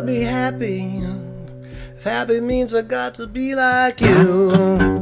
be happy. If happy means I got to be like you.